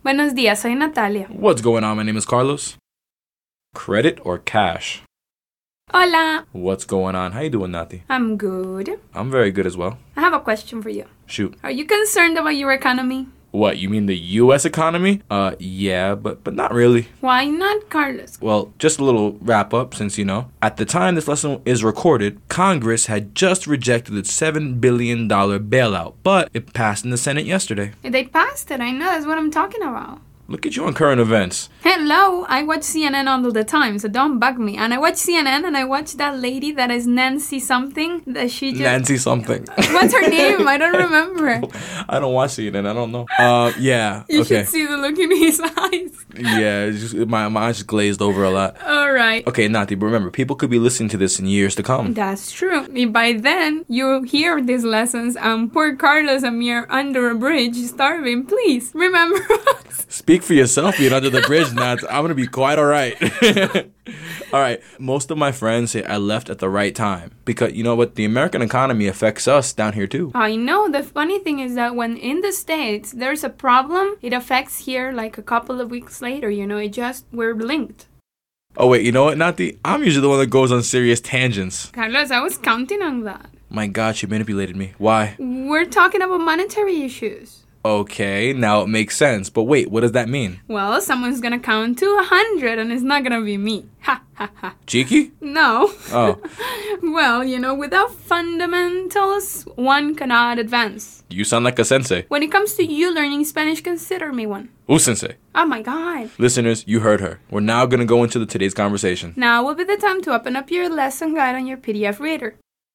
Buenos días, soy Natalia. What's going on? My name is Carlos. Credit or cash? Hola. What's going on? How you doing, Nati? I'm good. I'm very good as well. I have a question for you. Shoot. Are you concerned about your economy? What, you mean the U.S. economy? Yeah, but not really. Why not, Carlos? Well, just a little wrap up since, at the time this lesson is recorded, Congress had just rejected its $7 billion bailout, but it passed in the Senate yesterday. They passed it. I know. That's what I'm talking about. Look at you on current events. Hello, I watch CNN all the time, so don't bug me. And I watch CNN and I watch that lady that is Nancy something, that she just... Nancy something. What's her name? I don't remember. I don't watch CNN, I don't know. Yeah, You okay. should see the look in his eyes. Yeah, it's just, my eyes just glazed over a lot. All right. Okay, Nati, but remember, people could be listening to this in years to come. That's true. By then, you hear these lessons and poor Carlos and me are under a bridge starving. Please, remember us. Speak for yourself being under the bridge, Nat. I'm going to be quite all right. All right. Most of my friends say I left at the right time because, you know what? The American economy affects us down here, too. I know. The funny thing is that when in the States there's a problem, it affects here like a couple of weeks later. We're linked. Oh, wait. You know what, Nati? I'm usually the one that goes on serious tangents. Carlos, I was counting on that. My God, she manipulated me. Why? We're talking about monetary issues. Okay, now it makes sense. But wait, what does that mean? Well, someone's gonna count to 100 and it's not gonna be me. Ha, ha, ha. Cheeky? No. Oh. Well, without fundamentals, one cannot advance. You sound like a sensei. When it comes to you learning Spanish, consider me one. Who's sensei? Oh my God. Listeners, you heard her. We're now going to go into today's conversation. Now will be the time to open up your lesson guide on your PDF reader.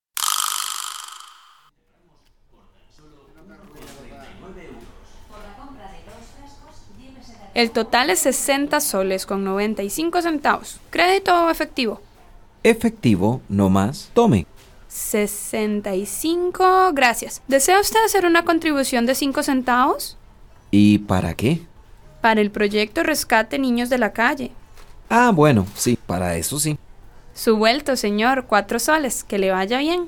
El total es 60 soles con 95 centavos. ¿Crédito o efectivo? Efectivo, no más. Tome. 65, gracias. ¿Desea usted hacer una contribución de 5 centavos? ¿Y para qué? Para el proyecto Rescate Niños de la Calle. Ah, bueno, sí, para eso sí. Su vuelto, señor, 4 soles. Que le vaya bien.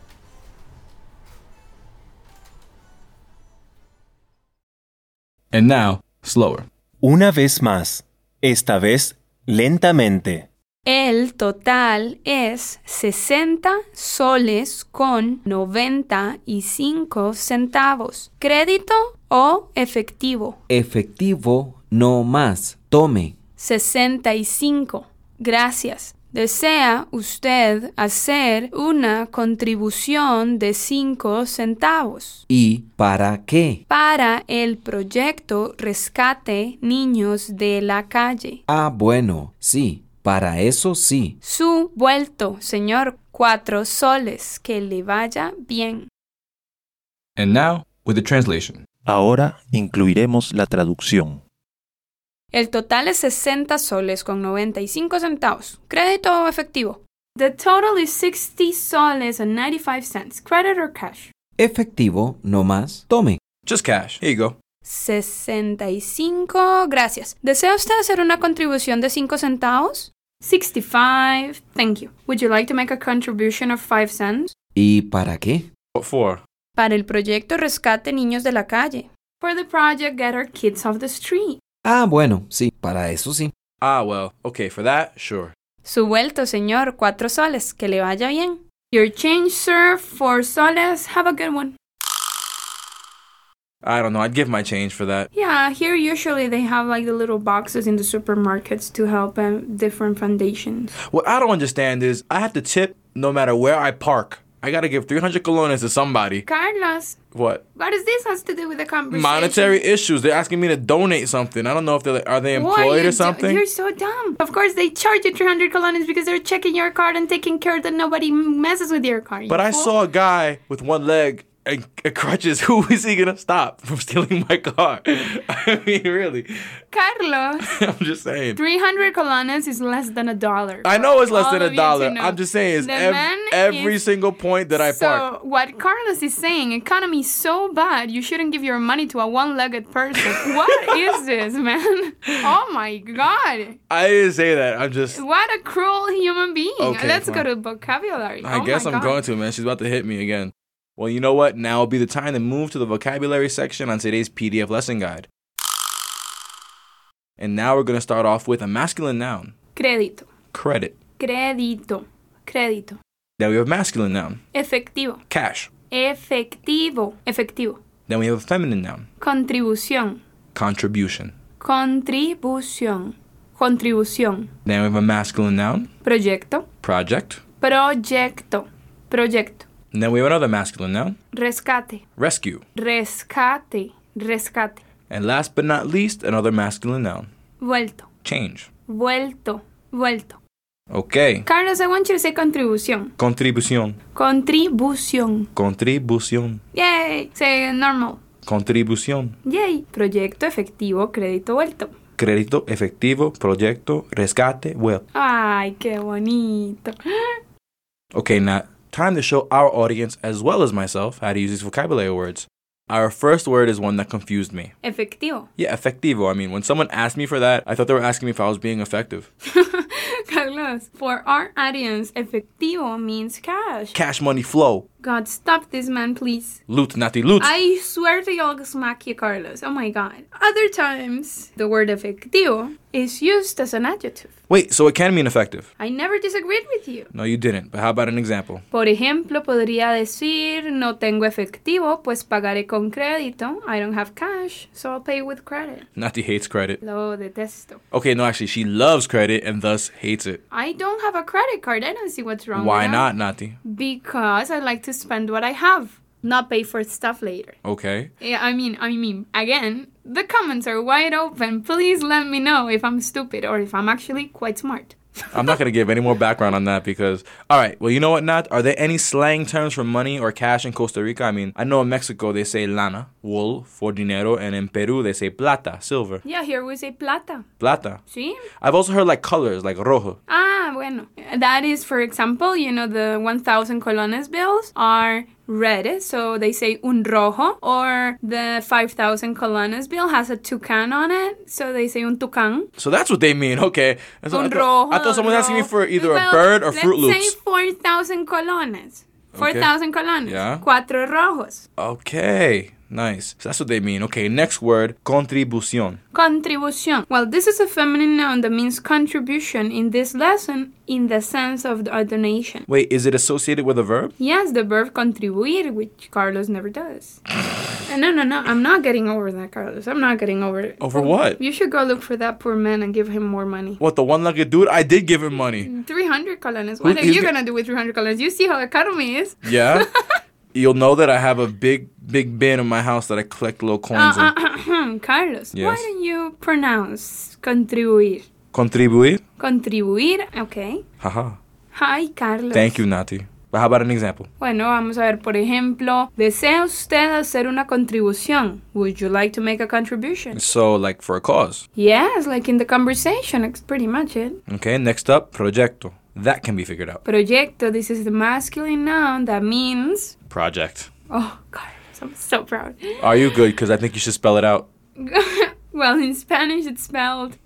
And now, slower. Una vez más, esta vez lentamente. El total es 60 soles con 95 centavos. ¿Crédito o efectivo? Efectivo, no más. Tome. 65. Gracias. ¿Desea usted hacer una contribución de 5 centavos? ¿Y para qué? Para el proyecto Rescate Niños de la Calle. Ah, bueno, sí, para eso sí. Su vuelto, señor, 4 soles. Que le vaya bien. And now, with the translation. Ahora incluiremos la traducción. El total es 60 soles con 95 centavos. ¿Crédito o efectivo? The total is 60 soles and 95 cents. Credit or cash? Efectivo, no más. Tome. Just cash. Here you go. 65, gracias. ¿Desea usted hacer una contribución de 5 centavos? 65, thank you. Would you like to make a contribution of 5 cents? ¿Y para qué? What for? Para el proyecto Rescate Niños de la Calle. For the project Get Our Kids Off the Street. Ah, bueno, sí, para eso sí. Ah, well, okay, for that, sure. Su vuelto, señor, 4 soles. Que le vaya bien. Your change, sir, 4 soles. Have a good one. I don't know, I'd give my change for that. Yeah, here usually they have like the little boxes in the supermarkets to help different foundations. What I don't understand is I have to tip no matter where I park. I gotta give 300 colones to somebody. Carlos, What? what does this have to do with the conversation? Monetary issues. They're asking me to donate something. I don't know if are they employed or something? You're so dumb. Of course, they charge you 300 colones because they're checking your card and taking care that nobody messes with your card. But I saw a guy with one leg and crutches. Who is he gonna stop from stealing my car? I mean, really. Carlos, I'm just saying. 300 colones is less than $1. I know it's less All than of you $1. to know. I'm just saying it's The man every is- single point that I park. So, what Carlos is saying, economy is so bad, you shouldn't give your money to a one-legged person. What is this, man? Oh my God. I didn't say that. I'm just. What a cruel human being. Okay, Let's go fine. to vocabulary. I Oh guess my I'm God. going to, man. She's about to hit me again. Well, you know what? Now will be the time to move to the vocabulary section on today's PDF lesson guide. And now we're going to start off with a masculine noun. Crédito. Credit. Crédito. Crédito. Then we have a masculine noun. Efectivo. Cash. Efectivo. Efectivo. Then we have a feminine noun. Contribución. Contribution. Contribución. Contribución. Then we have a masculine noun. Proyecto. Project. Proyecto. Proyecto. And then we have another masculine noun. Rescate. Rescue. Rescate. Rescate. And last but not least, another masculine noun. Vuelto. Change. Vuelto. Vuelto. Okay. Carlos, I want you to say contribución. Contribución. Contribución. Contribución. Yay. Say normal. Contribución. Yay. Proyecto efectivo, crédito vuelto. Crédito efectivo, proyecto, rescate, vuelto. Ay, qué bonito. Okay, now time to show our audience as well as myself how to use these vocabulary words. Our first word is one that confused me. Efectivo. Yeah, efectivo. I mean, when someone asked me for that, I thought they were asking me if I was being effective. Carlos, for our audience, efectivo means cash. Cash money flow. God, stop this man, please. Loot, nati loot. I swear to y'all smack you, Carlos. Oh my God. Other times, the word efectivo is used as an adjective. Wait, so it can mean effective? I never disagreed with you. No, you didn't. But how about an example? Por ejemplo, podría decir, no tengo efectivo, pues pagaré con crédito. I don't have cash, so I'll pay with credit. Nati hates credit. Lo detesto. Okay, no, actually, she loves credit and thus hates it. I don't have a credit card. I don't see what's wrong Why with not, that. Nati? Because I like to spend what I have, not pay for stuff later. Okay. Yeah, I mean, again, the comments are wide open. Please let me know if I'm stupid or if I'm actually quite smart. I'm not going to give any more background on that because... All right, well, you know what, Nat? Are there any slang terms for money or cash in Costa Rica? I mean, I know in Mexico they say lana, wool, for dinero, and in Peru they say plata, silver. Yeah, here we say plata. Plata. See? I've also heard like colors, like rojo. Ah, bueno. That is, for example, the 1,000 colones bills are red, so they say un rojo, or the 5,000 colones bill has a toucan on it, so they say un tucán. So that's what they mean, okay. And so Un I rojo. thought someone was asking me for either Well, a bird or Fruit Loops. Let's say 4,000 colones. 4,000 colones. Yeah. Cuatro rojos. Okay, nice. So that's what they mean. Okay, next word, contribución. Contribución. Well, this is a feminine noun that means contribution in this lesson in the sense of a donation. Wait, is it associated with a verb? Yes, the verb contribuir, which Carlos never does. No. I'm not getting over that, Carlos. I'm not getting over it. Over what? You should go look for that poor man and give him more money. What, the one-legged dude? I did give him money. 300 colones. What are he's you go- going to do with 300 colones? You see how the economy is. Yeah? You'll know that I have a big bin in my house that I collect little coins in. Carlos, Yes. why don't you pronounce contribuir? Contribuir? Contribuir, okay. Haha. Hi, Carlos. Thank you, Nati. But how about an example? Bueno, vamos a ver, por ejemplo, ¿desea usted hacer una contribución? Would you like to make a contribution? So, like for a cause. Yes, like in the conversation, it's pretty much it. Okay, next up, proyecto. That can be figured out. Proyecto, this is the masculine noun that means... Project. Oh, Carlos, I'm so proud. Are you good? Because I think you should spell it out. Well, in Spanish, it's spelled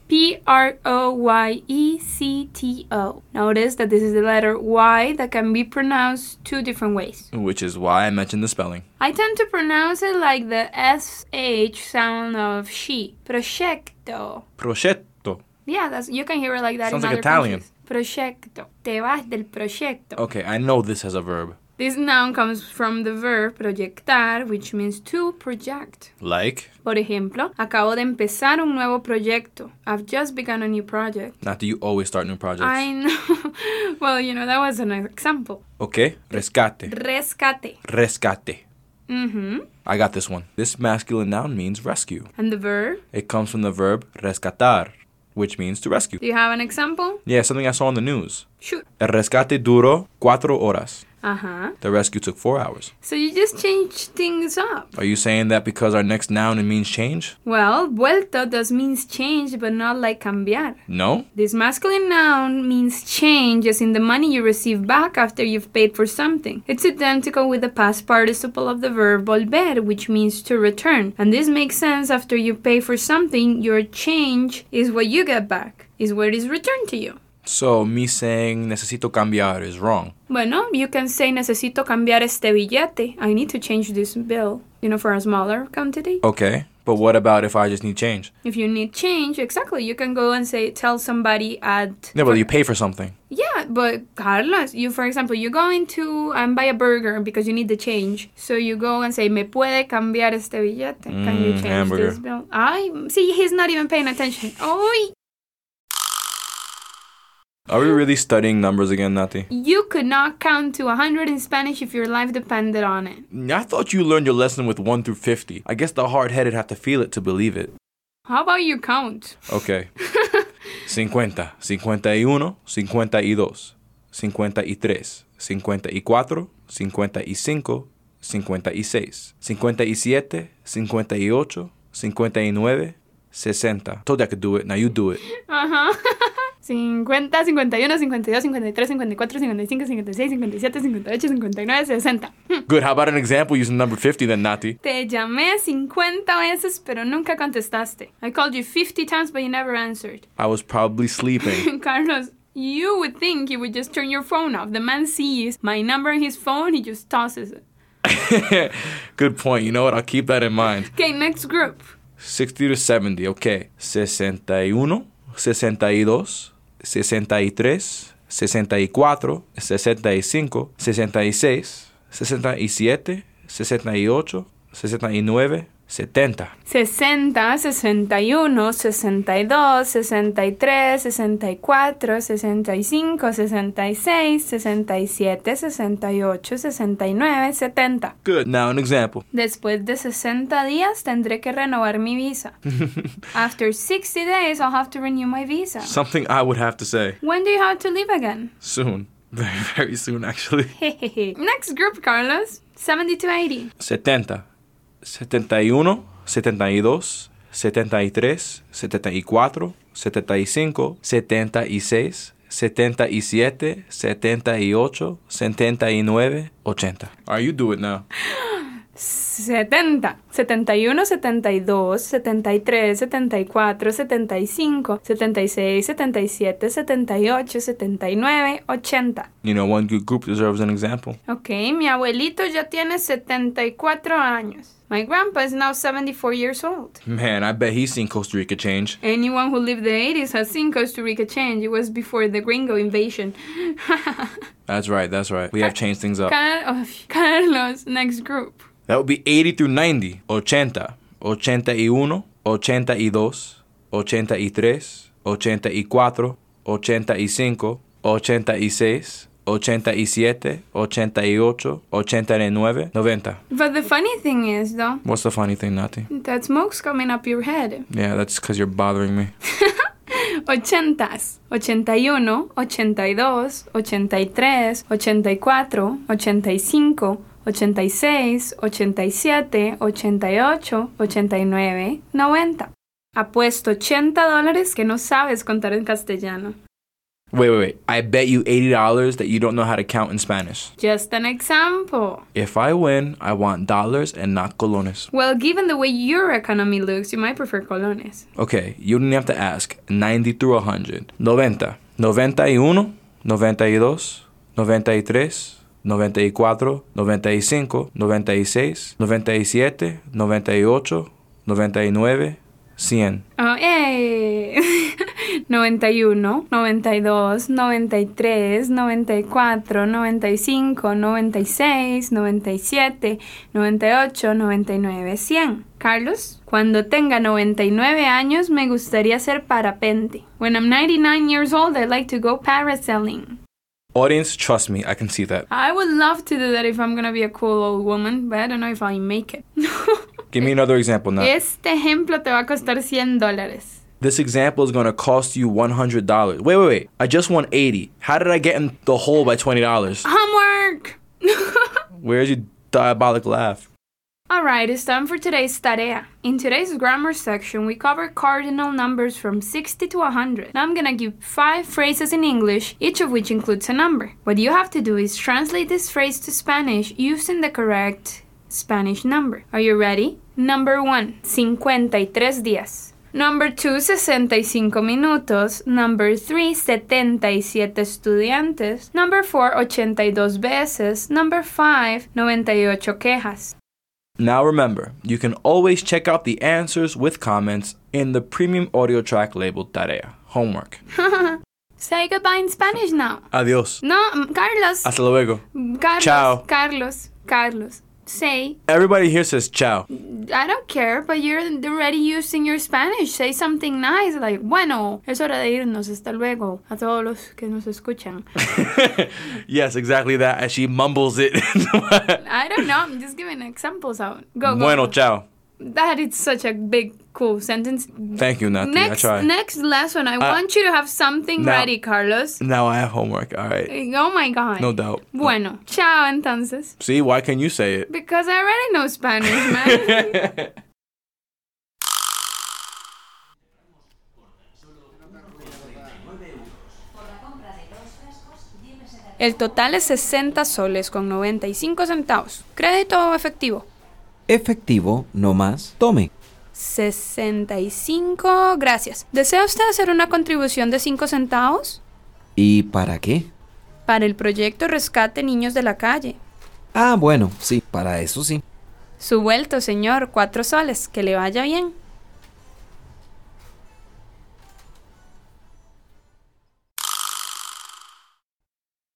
Proyecto. Notice that this is the letter Y that can be pronounced two different ways. Which is why I mentioned the spelling. I tend to pronounce it like the SH sound of she. Proyecto. Progetto. Yeah, you can hear it like that Sounds in like other Italian. countries. Proyecto. Te vas del proyecto. Okay, I know this has a verb. This noun comes from the verb proyectar, which means to project. Like? Por ejemplo, acabo de empezar un nuevo proyecto. I've just begun a new project. Not that you always start new projects. I know. Well, that was an example. Okay, rescate. Rescate. Rescate. Mm-hmm. I got this one. This masculine noun means rescue. And the verb? It comes from the verb rescatar, which means to rescue. Do you have an example? Yeah, something I saw on the news. Shoot. El rescate duró 4 horas. Uh-huh. The rescue took 4 hours. So you just changed things up. Are you saying that because our next noun it means change? Well, vuelto does means change, but not like cambiar. No? This masculine noun means change as in the money you receive back after you've paid for something. It's identical with the past participle of the verb volver, which means to return. And this makes sense after you pay for something, your change is what you get back, is what is returned to you. So me saying necesito cambiar is wrong. Bueno, you can say necesito cambiar este billete. I need to change this bill, for a smaller quantity. Okay, But what about if I just need change? If you need change, exactly, you can go and tell somebody at... Yeah, but you pay for something. Yeah, but Carlos, for example, you go into and buy a burger because you need the change. So you go and say, ¿Me puede cambiar este billete? Can you change hamburger. this bill? See, he's not even paying attention. Oy! Are we really studying numbers again, Nati? You could not count to 100 in Spanish if your life depended on it. I thought you learned your lesson with 1 through 50. I guess the hard-headed have to feel it to believe it. How about you count? Okay. 50, 51, 52, 53, 54, 55, 56, 57, 58, 59, 60. Told you I could do it. Now you do it. 50, 51, 52, 53, 54, 55, 56, 57, 58, 59, 60. Good. How about an example using number 50 then, Nati? Te llamé 50 veces, pero nunca contestaste. I called you 50 times, but you never answered. I was probably sleeping. Carlos, you would think you would just turn your phone off. The man sees my number on his phone, he just tosses it. Good point. You know what? I'll keep that in mind. Okay, next group. 60 to 70. Okay. 61, 62, 63, 64, 65, 66, 67, 68, 69, 70. 60, 61, 62, 63, 64, 65, 66, 67, 68, 69, 70. Good. Now an example. Después de 60 días tendré que renovar mi visa. After 60 days, I'll have to renew my visa. Something I would have to say. When do you have to leave again? Soon. Very, very soon, actually. Next group, Carlos. 70 to 80. 70, 71, 72, 73, 74, 75, 76, 77, 78, 79, 80. All right, you do it now. 70, 71, 72, 73, 74, 75, 76, 77, 78, 79, 80. You know, one good group deserves an example. Ok, mi abuelito ya tiene 74 años. My grandpa is now 74 years old. Man, I bet he's seen Costa Rica change. Anyone who lived the 80s has seen Costa Rica change. It was before the gringo invasion. That's right. We have changed things up. Carlos, next group. That would be 80 through 90. 80, 81, 82, 83, 84, 85, 86, 87, 88, 89, 90. But the funny thing is, though, What's the funny thing, Nati? that smoke's coming up your head. Yeah, that's because you're bothering me. 80s, 81, 82, 83, 84, 85, 86, 87, 88, 89, 90. Apuesto $80 que no sabes contar en castellano. Wait. I bet you $80 that you don't know how to count in Spanish. Just an example. If I win, I want dollars and not colones. Well, given the way your economy looks, you might prefer colones. Okay, you don't have to ask. 90 through 100. 90, 91, 92, 93, 94, 95, 96, 97, 98, 99, 100. Oh, hey! 91, 92, 93, 94, 95, 96, 97, 98, 99, 100. Carlos, cuando tenga 99 años me gustaría hacer parapente. When I'm 99 years old, I'd like to go parasailing. Audience, trust me, I can see that. I would love to do that if I'm gonna be a cool old woman, but I don't know if I'll make it. Give me another example now. Este ejemplo te va a costar $100. This example is going to cost you $100. Wait. I just won 80. How did I get in the hole by $20? Homework! Where's your diabolic laugh? Alright, it's time for today's tarea. In today's grammar section, we cover cardinal numbers from 60 to 100. Now I'm gonna give 5 phrases in English, each of which includes a number. What you have to do is translate this phrase to Spanish using the correct Spanish number. Are you ready? Number 1, 53 días. Number 2, 65 minutos. Number 3, 77 estudiantes. Number 4, 82 veces. Number 5, 98 quejas. Now remember, you can always check out the answers with comments in the premium audio track labeled Tarea, homework. Say goodbye in Spanish now. Adios. No, Carlos. Hasta luego. Carlos. Ciao. Carlos. Say, Everybody here says ciao. I don't care, but you're already using your Spanish. Say something nice, like, bueno, es hora de irnos, hasta luego, a todos los que nos escuchan. Yes, exactly that, as she mumbles it. I don't know, I'm just giving examples out. Go. Bueno, ciao. That is such a big, cool sentence. Thank you, Nati. I try. Next lesson, I want you to have something ready, Carlos. Now I have homework, all right. Oh my God. No doubt. Bueno, ciao entonces. See, why can you say it? Because I already know Spanish, man. El total es 60 soles con 95 centavos. ¿Crédito o efectivo? Efectivo, no más. Tome. 65, gracias. ¿Desea usted hacer una contribución de 5 centavos? ¿Y para qué? Para el proyecto Rescate Niños de la Calle. Ah, bueno, sí, para eso sí. Su vuelto, señor, 4 soles. Que le vaya bien.